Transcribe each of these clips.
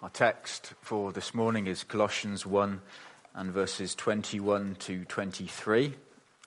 Our text for this morning is Colossians 1 and verses 21 to 23.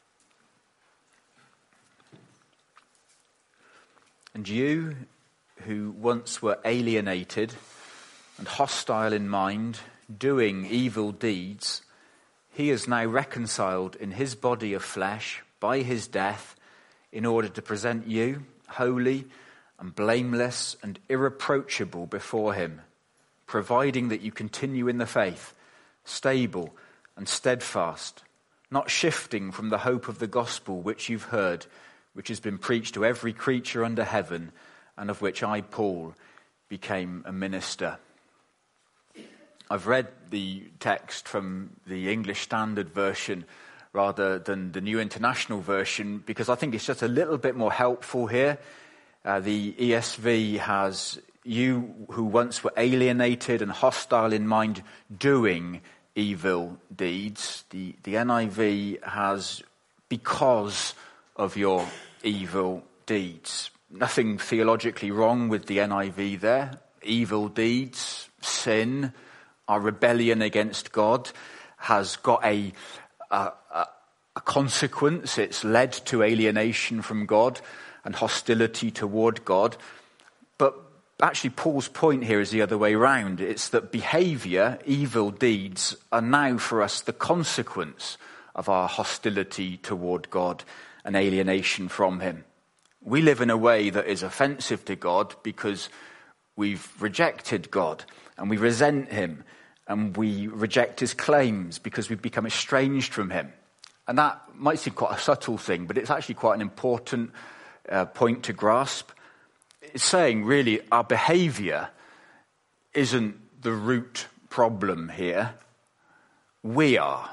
And you who once were alienated and hostile in mind, doing evil deeds, he is now reconciled in his body of flesh by his death in order to present you holy and blameless and irreproachable before him, providing that you continue in the faith, stable and steadfast, not shifting from the hope of the gospel which you've heard, which has been preached to every creature under heaven, and of which I, Paul, became a minister. I've read the text from the English Standard Version rather than the New International Version because I think it's just a little bit more helpful here. The ESV has, you who once were alienated and hostile in mind, doing evil deeds. The NIV has, because of your evil deeds. Nothing theologically wrong with the NIV there. Evil deeds, sin, our rebellion against God has got a consequence. It's led to alienation from God and hostility toward God. But actually Paul's point here is the other way around. It's that behavior, evil deeds, are now for us the consequence of our hostility toward God and alienation from him. We live in a way that is offensive to God because we've rejected God and we resent him and we reject his claims because we've become estranged from him. And that might seem quite a subtle thing, but it's actually quite an important point to grasp. It's saying, really, our behavior isn't the root problem here. We are.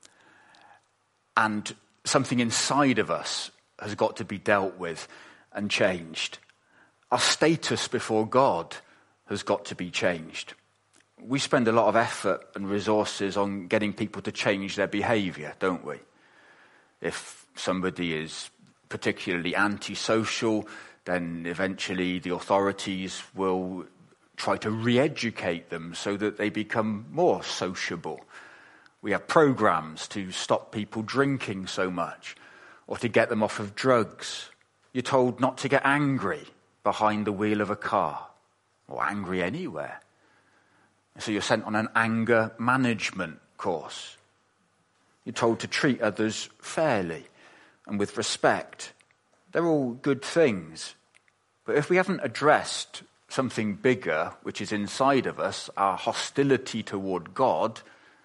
And something inside of us has got to be dealt with and changed. Our status before God has got to be changed. We spend a lot of effort and resources on getting people to change their behavior, don't we? If somebody is particularly antisocial, then eventually the authorities will try to re-educate them so that they become more sociable. We have programs to stop people drinking so much or to get them off of drugs. You're told not to get angry behind the wheel of a car or angry anywhere. So you're sent on an anger management course. You're told to treat others fairly and with respect. They're all good things. But if we haven't addressed something bigger, which is inside of us, our hostility toward God,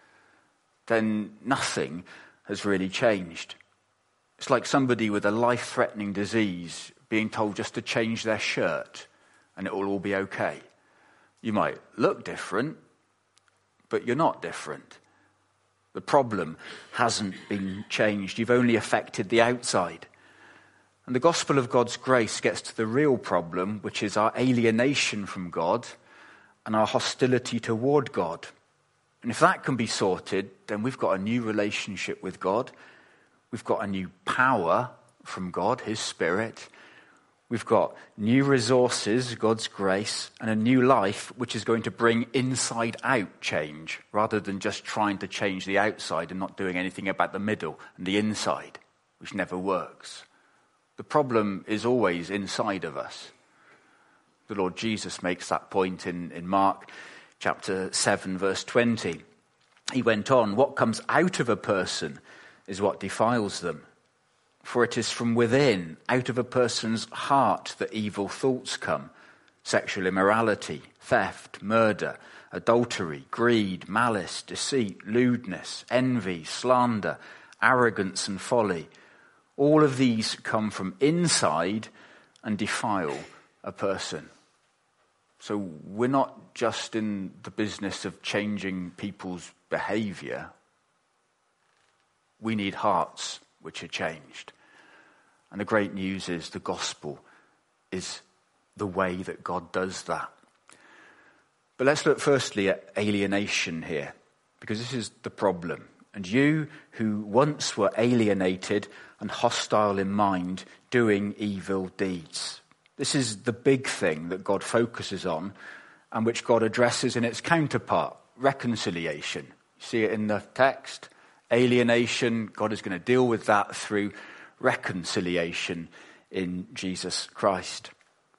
then nothing has really changed. It's like somebody with a life-threatening disease being told just to change their shirt and it will all be okay. You might look different, but you're not different. The problem hasn't been changed. You've only affected the outside. And the gospel of God's grace gets to the real problem, which is our alienation from God and our hostility toward God. And if that can be sorted, then we've got a new relationship with God. We've got a new power from God, his Spirit. We've got new resources, God's grace, and a new life which is going to bring inside-out change rather than just trying to change the outside and not doing anything about the middle and the inside, which never works. The problem is always inside of us. The Lord Jesus makes that point in Mark chapter 7, verse 20. He went on, what comes out of a person is what defiles them. For it is from within, out of a person's heart, that evil thoughts come. Sexual immorality, theft, murder, adultery, greed, malice, deceit, lewdness, envy, slander, arrogance and folly. All of these come from inside and defile a person. So we're not just in the business of changing people's behavior. We need hearts which are changed. And the great news is the gospel is the way that God does that. But let's look firstly at alienation here, because this is the problem. And you who once were alienated and hostile in mind, doing evil deeds. This is the big thing that God focuses on and which God addresses in its counterpart, reconciliation. You see it in the text. Alienation, God is going to deal with that through reconciliation in Jesus Christ.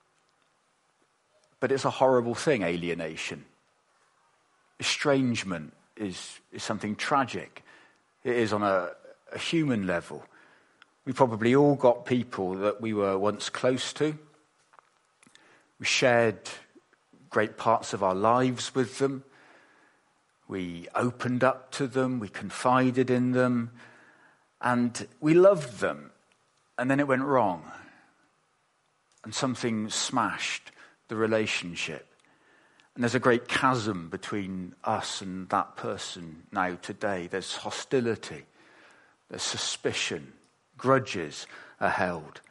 But it's a horrible thing, alienation. Estrangement is something tragic. It is on a human level. We probably all got people that we were once close to. We shared great parts of our lives with them. We opened up to them. We confided in them. And we loved them. And then it went wrong. And something smashed the relationship. And there's a great chasm between us and that person now today. There's hostility. There's suspicion. Grudges are held.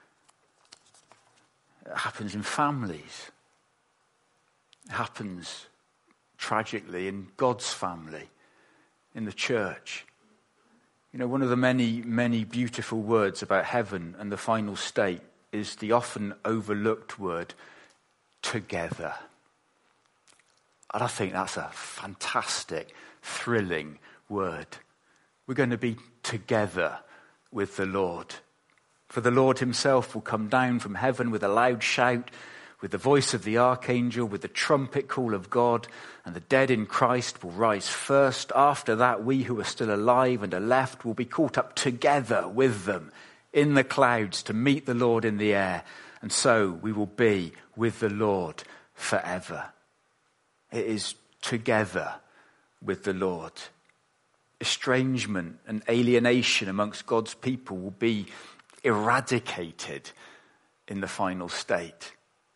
It happens in families. It happens tragically in God's family, in the church. You know, one of the many, many beautiful words about heaven and the final state is the often overlooked word, together. And I think that's a fantastic, thrilling word. We're going to be together with the Lord. For the Lord himself will come down from heaven with a loud shout, with the voice of the archangel, with the trumpet call of God, and the dead in Christ will rise first. After that, we who are still alive and are left will be caught up together with them in the clouds to meet the Lord in the air. And so we will be with the Lord forever. It is together with the Lord. Estrangement and alienation amongst God's people will be eradicated in the final state.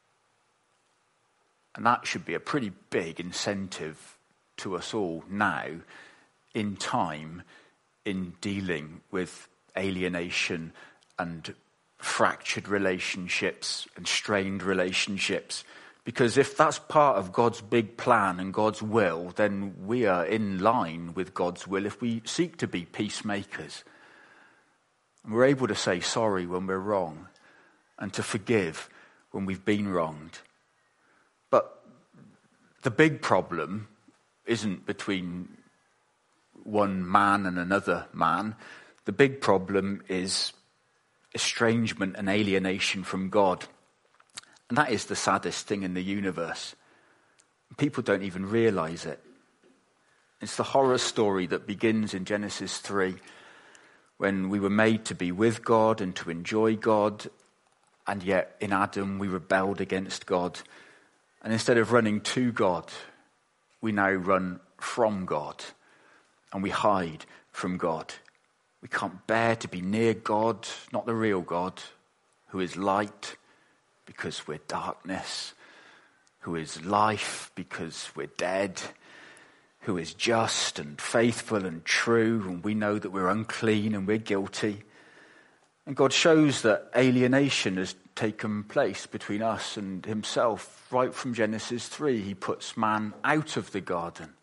And that should be a pretty big incentive to us all now, in time, in dealing with alienation and fractured relationships and strained relationships. Because if that's part of God's big plan and God's will, then we are in line with God's will if we seek to be peacemakers. And we're able to say sorry when we're wrong and to forgive when we've been wronged. But the big problem isn't between one man and another man. The big problem is estrangement and alienation from God. And that is the saddest thing in the universe. People don't even realize it. It's the horror story that begins in Genesis 3, when we were made to be with God and to enjoy God, and yet in Adam we rebelled against God. And instead of running to God, we now run from God, and we hide from God. We can't bear to be near God, not the real God, who is light, because we're darkness, who is life because we're dead, who is just and faithful and true, and we know that we're unclean and we're guilty. And God shows that alienation has taken place between us and himself. Right from Genesis 3, he puts man out of the garden.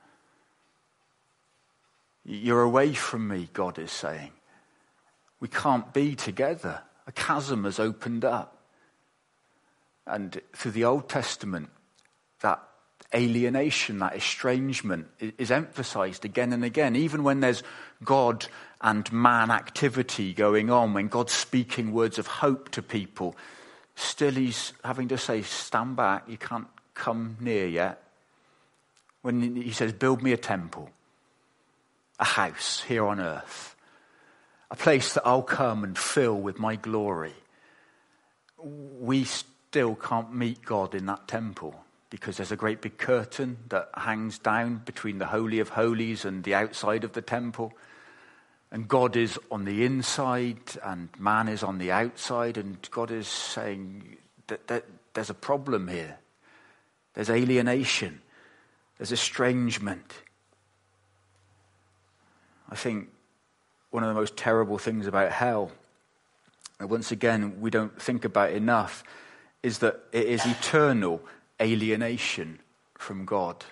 You're away from me, God is saying. We can't be together. A chasm has opened up. And through the Old Testament, that alienation, that estrangement is emphasized again and again. Even when there's God and man activity going on, when God's speaking words of hope to people, still he's having to say, stand back, you can't come near yet. When he says, build me a temple, a house here on earth, a place that I'll come and fill with my glory. We still can't meet God in that temple because there's a great big curtain that hangs down between the Holy of Holies and the outside of the temple. And God is on the inside and man is on the outside, and God is saying that there's a problem here. There's alienation. There's estrangement. I think one of the most terrible things about hell, and once again we don't think about enough, is that it is eternal alienation from God.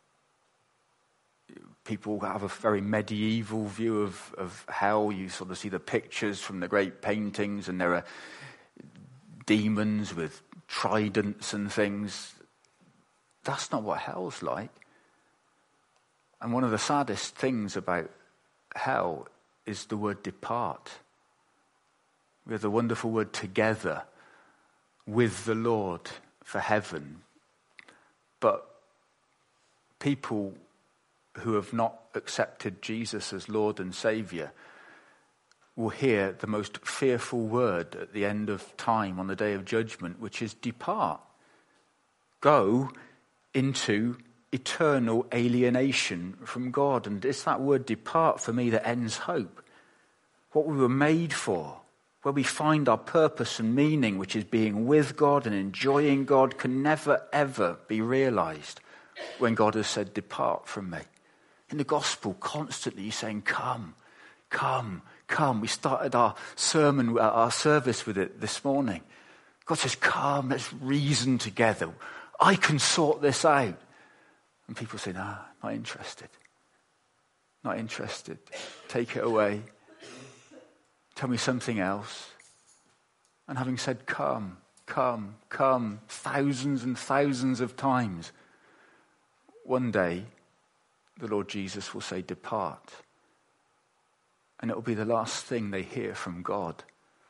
People have a very medieval view of hell. You sort of see the pictures from the great paintings, and there are demons with tridents and things. that's not what hell's like. And one of the saddest things about hell is the word depart. We have the wonderful word together with the Lord for heaven. But people who have not accepted Jesus as Lord and Saviour will hear the most fearful word at the end of time on the day of judgment, which is depart. Go into eternal alienation from God. And it's that word depart for me that ends hope. What we were made for, where we find our purpose and meaning, which is being with God and enjoying God, can never ever be realised when God has said, depart from me. In the gospel, constantly he's saying, come, come, come. We started our sermon, our service with it this morning. God says, come, let's reason together. I can sort this out. And people say, no, not interested. Not interested. Take it away. Tell me something else. And having said, come, come, come, thousands and thousands of times, one day, the Lord Jesus will say, depart. And it will be the last thing they hear from God.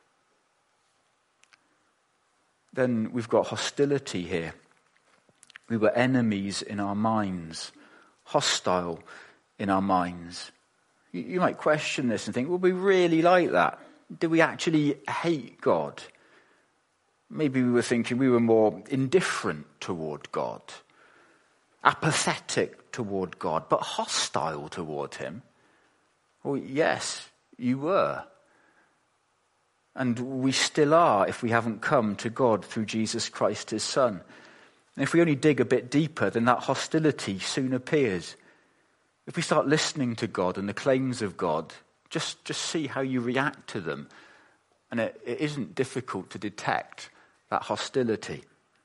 Then we've got hostility here. We were enemies in our minds, hostile in our minds. You might question this and think, were we really like that? Did we actually hate God? Maybe we were thinking we were more indifferent toward God, apathetic toward God, but hostile toward him. Well, yes, you were. And we still are if we haven't come to God through Jesus Christ, his Son. And if we only dig a bit deeper, then that hostility soon appears. If we start listening to God and the claims of God, just see how you react to them. And it isn't difficult to detect that hostility.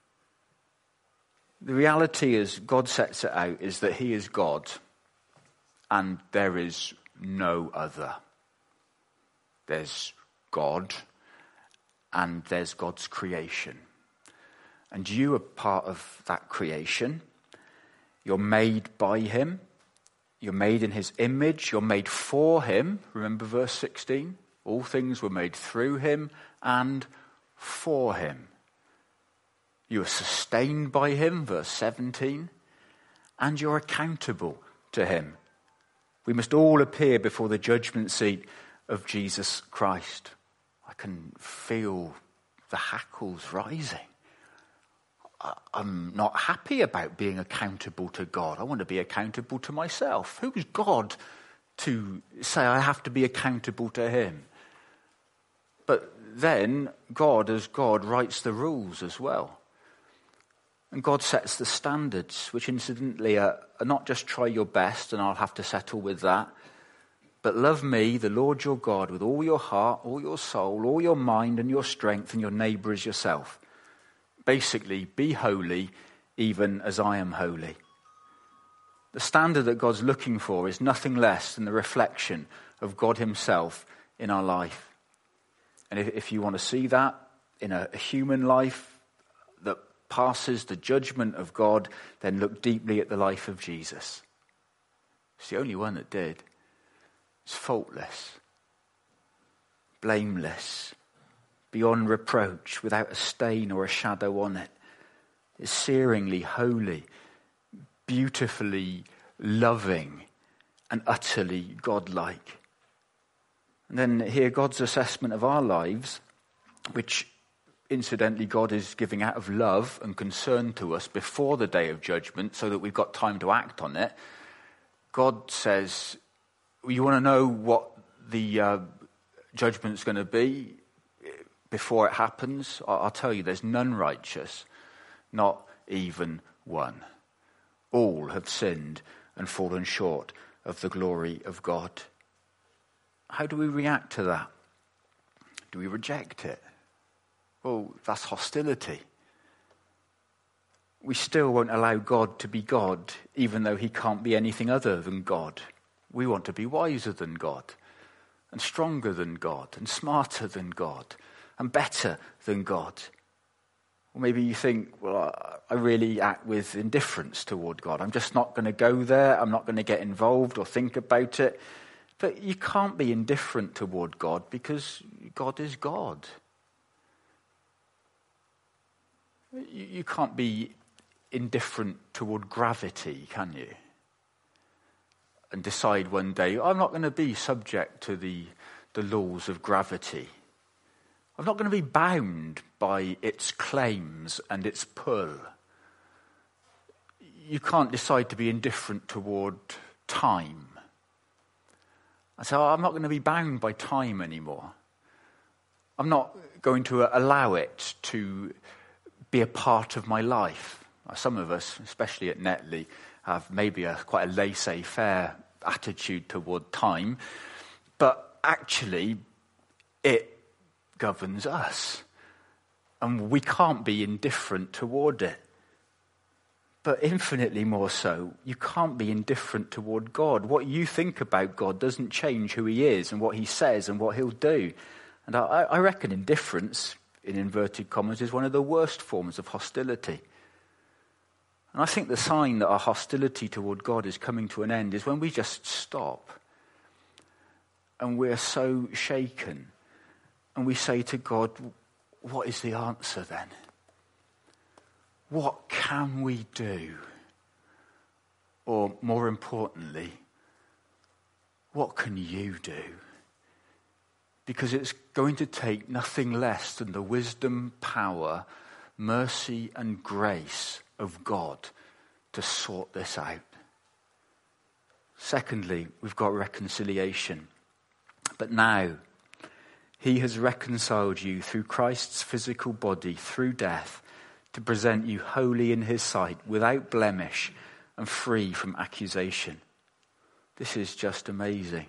The reality, as God sets it out, is that he is God and there is no other. There's God and there's God's creation. And you are part of that creation. You're made by him. You're made in his image. You're made for him. Remember verse 16? All things were made through him and for him. You are sustained by him, verse 17. And you're accountable to him. We must all appear before the judgment seat of Jesus Christ. I can feel the hackles rising. I'm not happy about being accountable to God. I want to be accountable to myself. Who's God to say I have to be accountable to him? But then God, as God, writes the rules as well. And God sets the standards, which incidentally are not just try your best and I'll have to settle with that, but love me, the Lord your God, with all your heart, all your soul, all your mind and your strength, and your neighbour as yourself. Basically, be holy even as I am holy. The standard that God's looking for is nothing less than the reflection of God himself in our life. And if you want to see that in a human life that passes the judgment of God, then look deeply at the life of Jesus. It's the only one that did. It's faultless, blameless, beyond reproach, without a stain or a shadow on it. It's searingly holy, beautifully loving, and utterly godlike. And then here God's assessment of our lives, which incidentally God is giving out of love and concern to us before the day of judgment so that we've got time to act on it. God says, you want to know what the judgment's going to be before it happens? I'll tell you, there's none righteous, not even one. All have sinned and fallen short of the glory of God. How do we react to that? Do we reject it? Well, that's hostility. We still won't allow God to be God, even though he can't be anything other than God. We want to be wiser than God, and stronger than God, and smarter than God, and better than God. Or maybe you think, well, I really act with indifference toward God. I'm just not going to go there. I'm not going to get involved or think about it. But you can't be indifferent toward God because God is God. You can't be indifferent toward gravity, can you? And decide one day, I'm not going to be subject to the laws of gravity. I'm not going to be bound by its claims and its pull. You can't decide to be indifferent toward time. And so I'm not going to be bound by time anymore. I'm not going to allow it to be a part of my life. Some of us, especially at Netley, have maybe quite a laissez-faire attitude toward time, but actually it governs us, and we can't be indifferent toward it. But infinitely more so, you can't be indifferent toward God. What you think about God doesn't change who he is and what he says and what he'll do. And I reckon indifference, in inverted commas, is one of the worst forms of hostility. And I think the sign that our hostility toward God is coming to an end is when we just stop and we're so shaken and we say to God, what is the answer then? What can we do? Or more importantly, what can you do? Because it's going to take nothing less than the wisdom, power, mercy and grace of God to sort this out. Secondly, we've got reconciliation. But now, he has reconciled you through Christ's physical body, through death, to present you holy in his sight, without blemish and free from accusation. This is just amazing.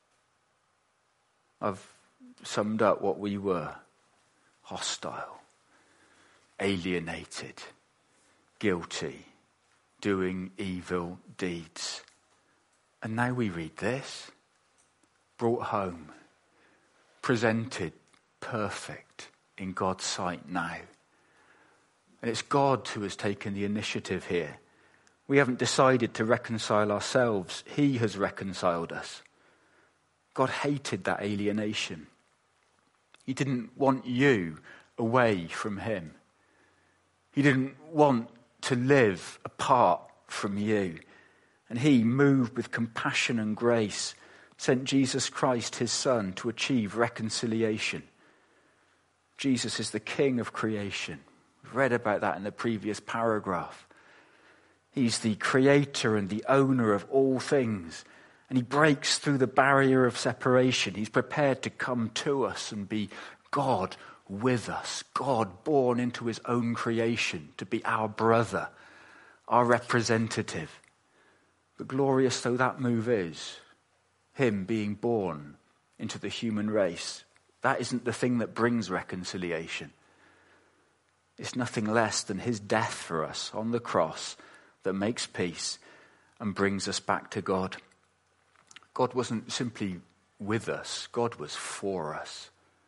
I've summed up what we were: hostile, alienated, guilty, doing evil deeds. And now we read this: brought home, presented perfect in God's sight now. And it's God who has taken the initiative here. We haven't decided to reconcile ourselves. He has reconciled us. God hated that alienation. He didn't want you away from him. He didn't want to live apart from you. And he, moved with compassion and grace, sent Jesus Christ, his Son, to achieve reconciliation. Jesus is the King of creation. We've read about that in the previous paragraph. He's the creator and the owner of all things. And he breaks through the barrier of separation. He's prepared to come to us and be God with us. God born into his own creation to be our brother, our representative. But glorious though that move is, him being born into the human race, that isn't the thing that brings reconciliation. It's nothing less than his death for us on the cross that makes peace and brings us back to God. God wasn't simply with us, God was for us.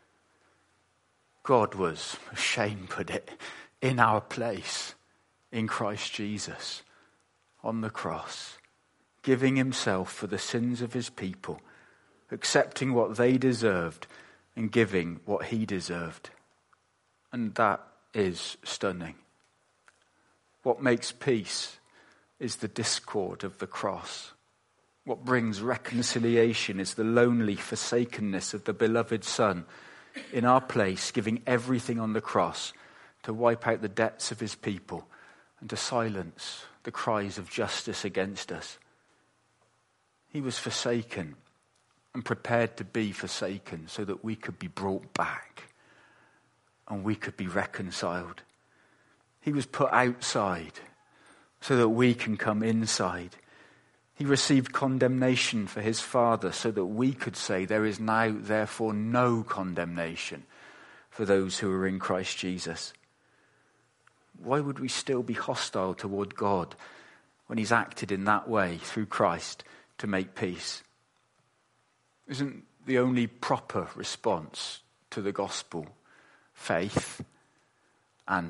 God was, as Shane put it, in our place in Christ Jesus on the cross, giving himself for the sins of his people, accepting what they deserved and giving what he deserved. And that is stunning. What makes peace is the discord of the cross. What brings reconciliation is the lonely forsakenness of the beloved Son in our place, giving everything on the cross to wipe out the debts of his people and to silence the cries of justice against us. He was forsaken and prepared to be forsaken so that we could be brought back and we could be reconciled. He was put outside so that we can come inside. He received condemnation for his Father so that we could say there is now therefore no condemnation for those who are in Christ Jesus. Why would we still be hostile toward God when he's acted in that way through Christ to make peace? Isn't the only proper response to the gospel faith and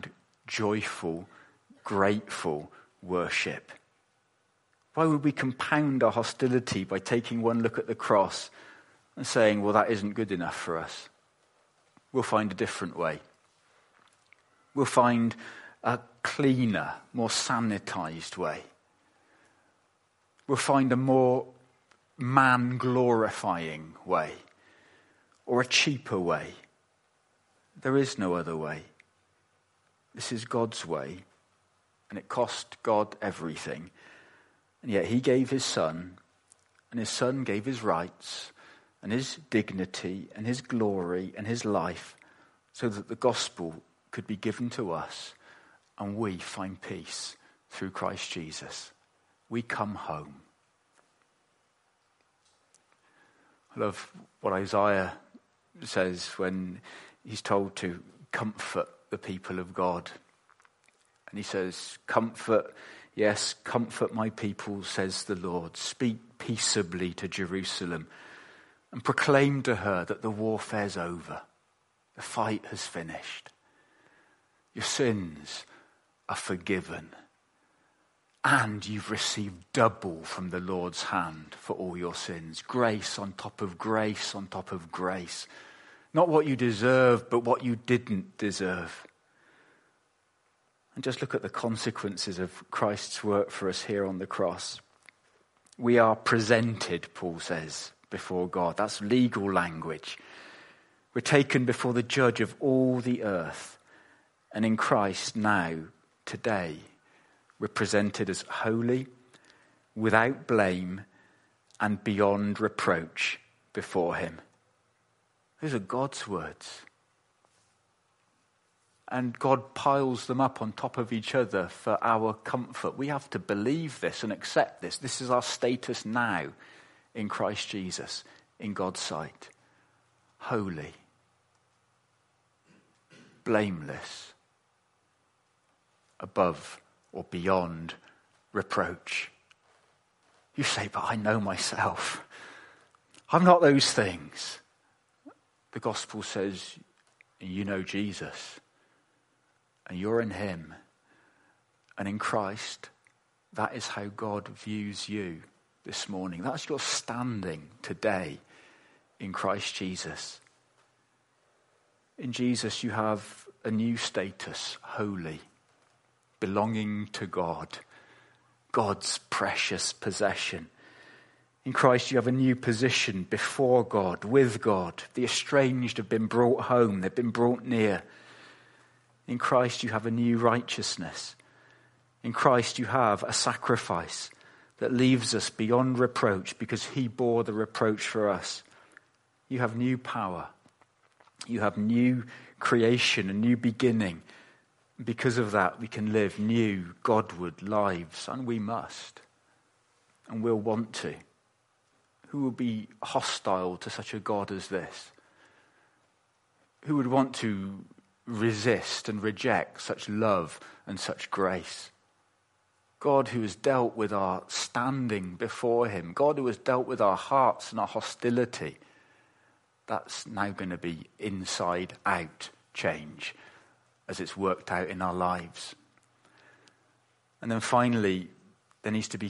joyful, grateful worship? Why would we compound our hostility by taking one look at the cross and saying, well, that isn't good enough for us? We'll find a different way. We'll find a cleaner, more sanitized way. We'll find a more man-glorifying way, or a cheaper way. There is no other way. This is God's way, and it cost God everything. And yet he gave his son, and his son gave his rights, and his dignity, and his glory, and his life, so that the gospel could be given to us, and we find peace through Christ Jesus. We come home. I love what Isaiah says when he's told to comfort the people of God. And he says, comfort, yes, comfort my people, says the Lord. Speak peaceably to Jerusalem and proclaim to her that the warfare's over. The fight has finished. Your sins are forgiven. And you've received double from the Lord's hand for all your sins. Grace on top of grace on top of grace. Not what you deserve, but what you didn't deserve. And just look at the consequences of Christ's work for us here on the cross. We are presented, Paul says, before God. That's legal language. We're taken before the judge of all the earth. And in Christ now, today, we're presented as holy, without blame, and beyond reproach before him. Those are God's words. And God piles them up on top of each other for our comfort. We have to believe this and accept this. This is our status now in Christ Jesus, in God's sight. Holy, blameless, above or beyond reproach. You say, but I know myself. I'm not those things. The gospel says, you know Jesus, and you're in him. And in Christ, that is how God views you this morning. That's your standing today in Christ Jesus. In Jesus, you have a new status, holy, belonging to God, God's precious possession. In Christ, you have a new position before God, with God. The estranged have been brought home, they've been brought near. In Christ, you have a new righteousness. In Christ, you have a sacrifice that leaves us beyond reproach because he bore the reproach for us. You have new power. You have new creation, a new beginning. Because of that, we can live new, Godward lives, and we must, and we'll want to. Who will be hostile to such a God as this? Who would want to resist and reject such love and such grace? God who has dealt with our standing before him, God who has dealt with our hearts and our hostility, that's now going to be inside out change as it's worked out in our lives. And then finally, there needs to be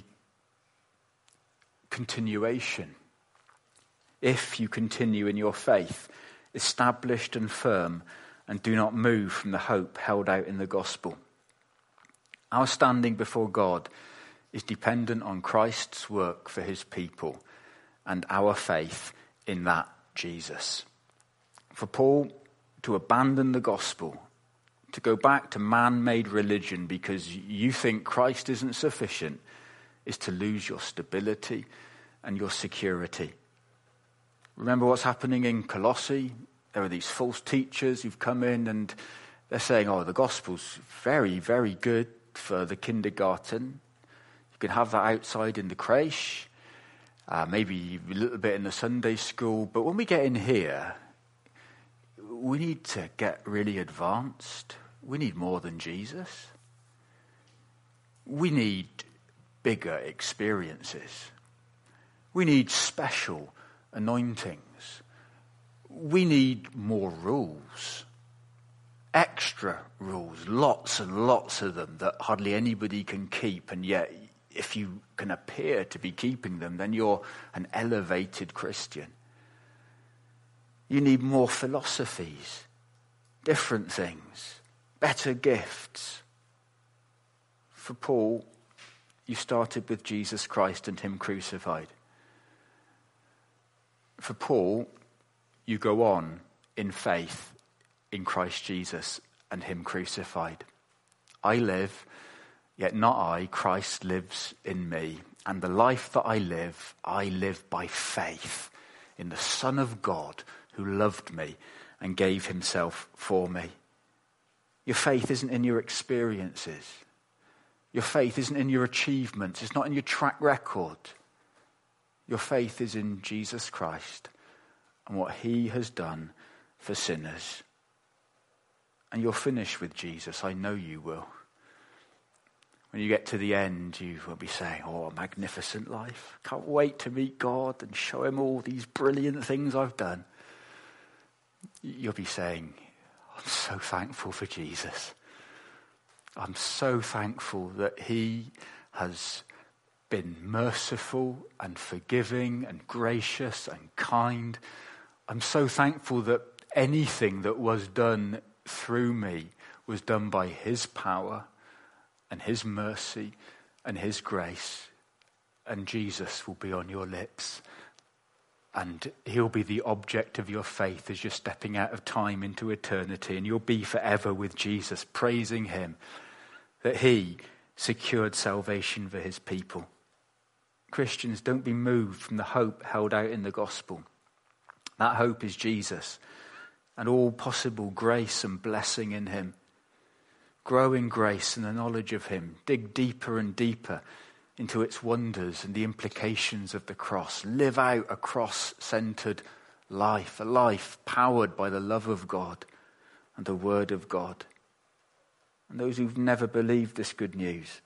continuation. If you continue in your faith, established and firm, and do not move from the hope held out in the gospel. Our standing before God is dependent on Christ's work for his people and our faith in that Jesus. For Paul to abandon the gospel, to go back to man-made religion because you think Christ isn't sufficient, is to lose your stability and your security. Remember what's happening in Colossae? There are these false teachers who've come in and they're saying, the gospel's very, very good for the kindergarten. You can have that outside in the creche, maybe a little bit in the Sunday school. But when we get in here, we need to get really advanced. We need more than Jesus. We need bigger experiences. We need special anointings. We need more rules. extra rules, lots and lots of them that hardly anybody can keep, and yet if you can appear to be keeping them, then you're an elevated Christian. You need more philosophies, different things, better gifts. For Paul, you started with Jesus Christ and him crucified. For Paul, you go on in faith in Christ Jesus and him crucified. I live, yet not I, Christ lives in me. And the life that I live by faith in the Son of God who loved me and gave himself for me. Your faith isn't in your experiences. Your faith isn't in your achievements. It's not in your track record. Your faith is in Jesus Christ and what he has done for sinners. And you'll finish with Jesus. I know you will. When you get to the end, you will be saying, oh, a magnificent life. Can't wait to meet God and show him all these brilliant things I've done. You'll be saying, I'm so thankful for Jesus. I'm so thankful that he has been merciful and forgiving and gracious and kind. I'm so thankful that anything that was done through me was done by his power and his mercy and his grace. And Jesus will be on your lips. And he'll be the object of your faith as you're stepping out of time into eternity. And you'll be forever with Jesus, praising him that he secured salvation for his people. Christians, don't be moved from the hope held out in the gospel. That hope is Jesus and all possible grace and blessing in him. Grow in grace and the knowledge of him. Dig deeper and deeper into its wonders and the implications of the cross. Live out a cross-centered life, a life powered by the love of God and the word of God. And those who've never believed this good news,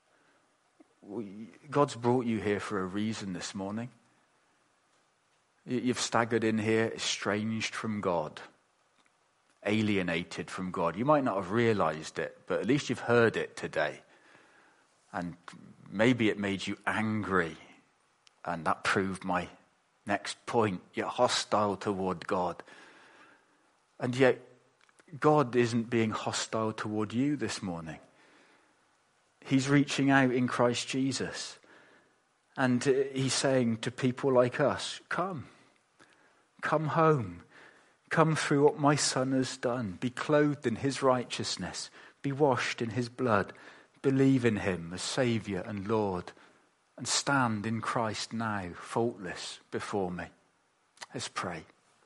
God's brought you here for a reason this morning. You've staggered in here estranged from God, alienated from God. You might not have realized it, but at least you've heard it today. And maybe it made you angry, and that proved my next point. You're hostile toward God. And yet, God isn't being hostile toward you this morning. He's reaching out in Christ Jesus. And he's saying to people like us, come home. Come through what my Son has done. Be clothed in his righteousness. Be washed in his blood. Believe in him as Saviour and Lord. And stand in Christ now, faultless before me. Let's pray.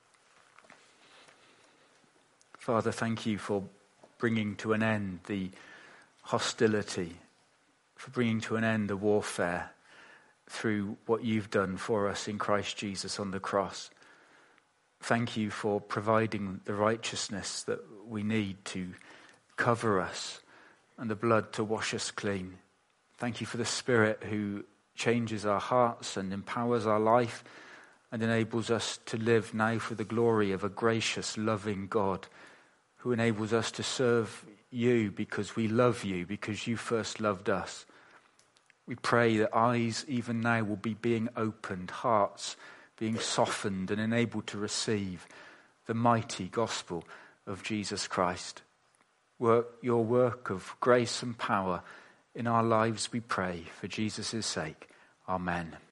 Father, thank you for bringing to an end the hostility, for bringing to an end the warfare through what you've done for us in Christ Jesus on the cross. Thank you for providing the righteousness that we need to cover us and the blood to wash us clean. Thank you for the Spirit who changes our hearts and empowers our life and enables us to live now for the glory of a gracious, loving God who enables us to serve you because we love you, because you first loved us. We pray that eyes even now will be being opened, hearts being softened and enabled to receive the mighty gospel of Jesus Christ. Work your work of grace and power in our lives, we pray, for Jesus' sake. Amen.